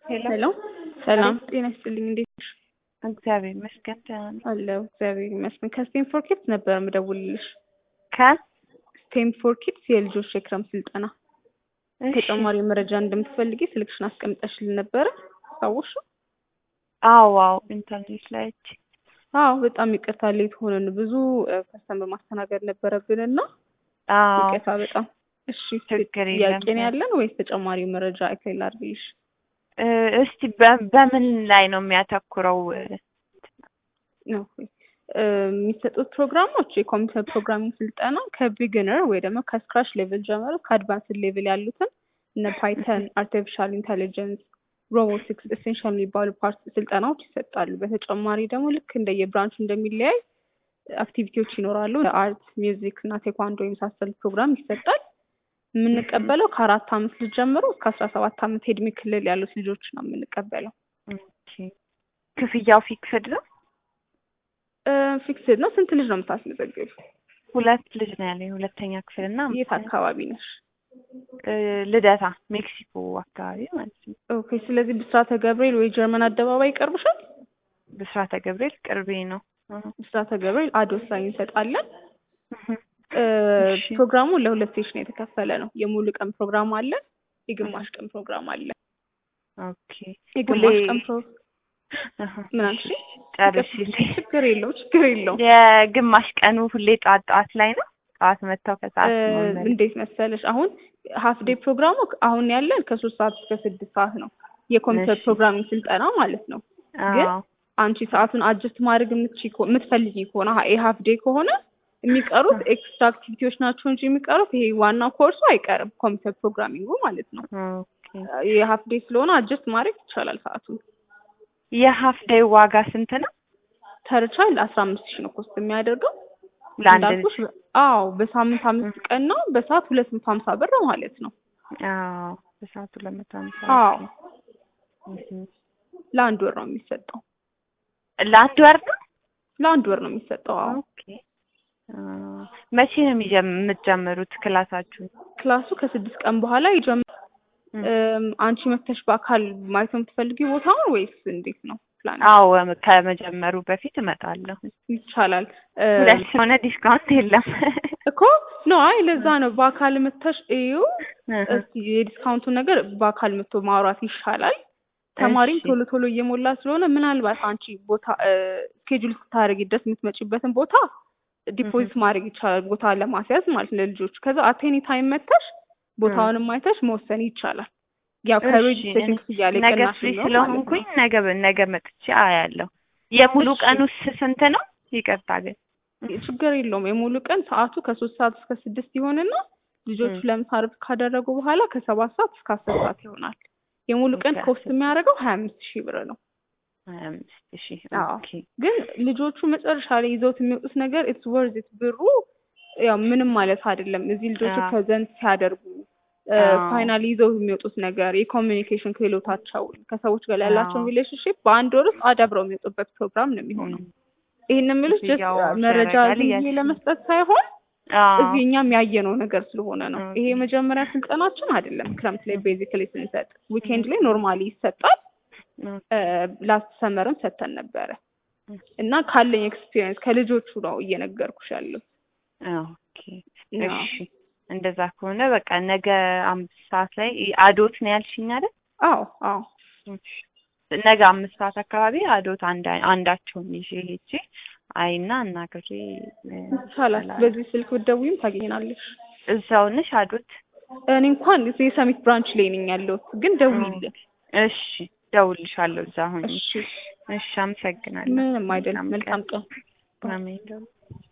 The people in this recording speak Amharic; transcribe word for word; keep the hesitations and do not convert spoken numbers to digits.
ሄሎ ሄሎ ሰላም ጤና ይስጥልኝ። እንዴት ነሽ? እግዚአብሔር ይመስገን ደህና ነኝ። አለሁ እግዚአብሔር ይመስገን። ከስቴም ፎር ኪድስ ነበር የምደውልልሽ። ከ ስቴም ፎር ኪድስ የልጆች የክረምት ስልጠና እሺ ተጨማሪ መረጃ እንደምትፈልጊ ስልክሽን አስቀምጠሽልን ነበረ ታውሽ? አዎ አዎ ኢንተርኔት ላይ አይቼ አዎ በጣም ይቅርታ ሌት ሆነን ብዙ ከስተመር ማስተናገድ ነበረብንና አዎ ይቅርታ በጣም እሺ። ችግር የለም። ጥያቄ ነው ያለን ወይስ ተጨማሪ መረጃ አይከል አድርግልሽ? እ እስቲ በ- በምን ላይ ነው የሚያተኩረው? ነው የሚሰጡት ፕሮግራሞች የኮምፒውተር ፕሮግራሚንግ ስልጠና ከቢግነር ወይ ደግሞ ከስክራች ሌቭል ጀምሮ ከአድቫንስድ ሌቭል ያሉትን እነ ፓይተን፣ አርቲፊሻል ኢንተሊጀንስ፣ ሮቦቲክስ ኤሴንሻል የሚባሉ ፓርት ስልጠናዎች ይሰጣሉ። በተጨማሪ ደግሞ ልክ እንደየብራንቹ እንደሚለያይ አክቲቪቲዎች ይኖራሉ። አርት፣ ሚውዚክ እና ቴኳንዶ የመሳሰሉ ፕሮግራም ይሰጣል። የምንቀበለው ከአራት አመት ልጅ ጀምሮ እስከ አስራ ሰባት አመት የእድሜ ክልል ያሉት ልጆች ነው የምንቀበለው። ኦኬ ክፍያው ፊክስድ ነው? ፊክስድ ነው። ስንት ልጅ ነው የምታስመዘግቢው? ሁለት ልጅ ነው ያለኝ፣ ሁለተኛ ክፍል እና የት አካባቢ ነሽ? እ ልደታ ሜክሲኮ አካባቢ ማለት ነው። ኦኬ ስለዚህ ብስራተ ገብርኤል ወይ ጀርመን አደባባይ ይቀርብሻል? ብስራተ ገብርኤል ቅርቤ ነው። ብስራተ ገብርኤል አዶስ ላይ እንሰጣለን። እ እሺ ፕሮግራሙ ለሁለት ሴሽን የተከፈለ ነው። የሙሉ ቀን ፕሮግራም አለ፣ የግማሽ ቀን ፕሮግራም አለ። ኦኬ የግማሽ ሁሌ ቀን ፕሮ ምን አልሽ? ጨርሽልኝ። ችግር የለውም ችግር የለውም። የግማሽ ቀኑ ሁሌ ጠዋት ጠዋት ላይ ነው? ጠዋት መጥተው ከሰዓት እ መመለስ? እንዴት መሰለሽ አሁን ሀፍ ዴይ ፕሮግራሙ አሁን ያለን ከሶስት ሰዓት እስከ ስድስት ሰዓት ነው። የኮምፒውተር እሺ ፕሮግራሚንግ ስልጠና ማለት ነው። ግን አዎ አንቺ ሰዓቱን አጀስት ማድረግ የምትችይ ከሆ- የምትፈልጊ ከሆነ ሀ- የሀፍ ዴይ ከሆነ የሚቀሩት ኤክስትራ አክቲቪቲዎች ናቸው እንጂ የሚቀሩት ይሄ ዋናው ኮርሱ አይቀርም። ኮምፒውተር ፕሮግራሚንጉ ማለት ነው። ኦኬ የሀፍ ዴይ ስለሆነ አጀስት ማድረግ ይቻላል ሰዓቱን። የሀፍ ዴይ ዋጋ ስንት ነው? ተርቻል አስራ አምስት ሺህ ነው ኮስት የሚያደርገው ለአንድ እንዳልኩሽ። ልጅ? አዎ በሳምንት አምስት ቀን ነው። በሰዓት ሁለት መቶ ሀምሳ ብር ማለት ነው። አዎ በሰዓቱ ለመቶ ሃምሳ አዎ ኦኬ። ለአንድ ወር ነው የሚሰጠው። ለአንድ ወር ነው? ለአንድ ወር ነው የሚሰጠው። አዎ ኦኬ አ መቼ ነው የሚጀም- የምትጀምሩት ክላሳችሁ? ክላሱ ከስድስት ቀን በኋላ ይጀምራል። እም አንቺ መተሽ በአካል ማየት ነው የምትፈልጊው ቦታውን ወይስ እንዴት ነው ፕላን? አዎ ከመጀመሩ በፊት እመጣለሁ። ይቻላል እ ሁለት ሆነ ዲስካውንት የለም እኮ ነው። አይ ለዛ ነው በአካል መተሽ እዩ። እስቲ የዲስካውንቱን ነገር በአካል መጥቶ ማውራት ይሻላል። ተማሪም እሺ ቶሎ ቶሎ እየሞላ ስለሆነ ምናልባት አንቺ ቦታ ስኬጁል ስታደርጊ ድረስ የምትመጪበትን ቦታ ዲፖዚት ማድረግ ይቻላል፣ ቦታ ለማስያዝ ማለት ነው ለልጆቹ። ከዛ አቴኒ ታይም መተሽ ቦታውንም አይተሽ መወሰን ይቻላል። ያው እሺ ከሬጅስትሬሽን ክፍያ ላይ ነገ ቅናሽ ፍሪ ነው ማለት ስለሆንኩኝ ነው። ነገ ነገ መጥቼ አያለሁ። የሙሉ እሺ ቀኑስ ስንት ነው? ይቅርታ ግን ችግር የለውም። የሙሉ ቀን ሰዓቱ ከሶስት ሰዓት እስከ ስድስት ይሆንና ልጆቹ እም ለምሳ እረፍት ካደረጉ በኋላ ከሰባት ሰዓት እስከ አስር ሰዓት ይሆናል። የሙሉ ቀን ኦኬ ኮስት የሚያደርገው ሀያ አምስት ሺህ ብር ነው። ሀያ አምስት ሺህ አዎ ኦኬ ግን ልጆቹ መጨረሻ ላይ ይዘውት የሚወጡት ነገር ኢትስ ወርዝ ኢት ብሩ ያው ምንም ማለት አይደለም። እዚህ ልጆቹ አዎ ፕሬዘንት ሲያደርጉ አዎ ፋይናሊ ይዘው የሚወጡት ነገር የኮሚኒኬሽን ክህሎታቸው ከሰዎች ጋር ያላቸውን አዎ ሪሌሽንሺፕ በአንድ ወር ውስጥ አዳብረው የሚወጡበት ፕሮግራም ነው የሚሆነው። እም ይሄን የምልሽ ጀስት ክፍያው መረጃ ያደርጋል ዝም ብዬ እያልሽ ነው? ለመስጠት ሳይሆን አዎ እዚህ እኛም ያየነው ነገር ስለሆነ ነው። ይሄ ኦኬ የመጀመሪያ ስልጠናችን አይደለም። ክረምት ላይ እም ቤዚክሊ ስንሰጥ ዊኬንድ ላይ ኦኬ ኖርማሊ ይሰጣል። ኦኬ ላስት ሰመርም ሰጥተን ነበረ እም እና ካለኝ ኤክስፒሪየንስ ከልጆቹ ነው እየነገርኩሽ ያለው። ኦኬ አዎ እሺ እንደዛ ከሆነ በቃ ነገ አምስት ሰዓት ላይ አዶት ነው ያልሽኝ አይደል? አዎ አዎ እሺ ነገ አምስት ሰዓት አካባቢ አዶት አንድ አንዳቸውን ይዤ ሄጄ አይና አናግሬ ይቻላል። በዚህ ስልክ ብትደውይም ታገኛለሽ። እዛው ነሽ አዶት? እኔ እንኳን እዚህ የሰሚት ብራንች ላይ ነኝ ያለሁት፣ ግን ደውይልኝ። እሺ ደውልልሻለሁ እዛ ሆኜ። እሺ እሺ አመሰግናለሁ። ምንም አይደለም። መልካም ቀን። አሜን።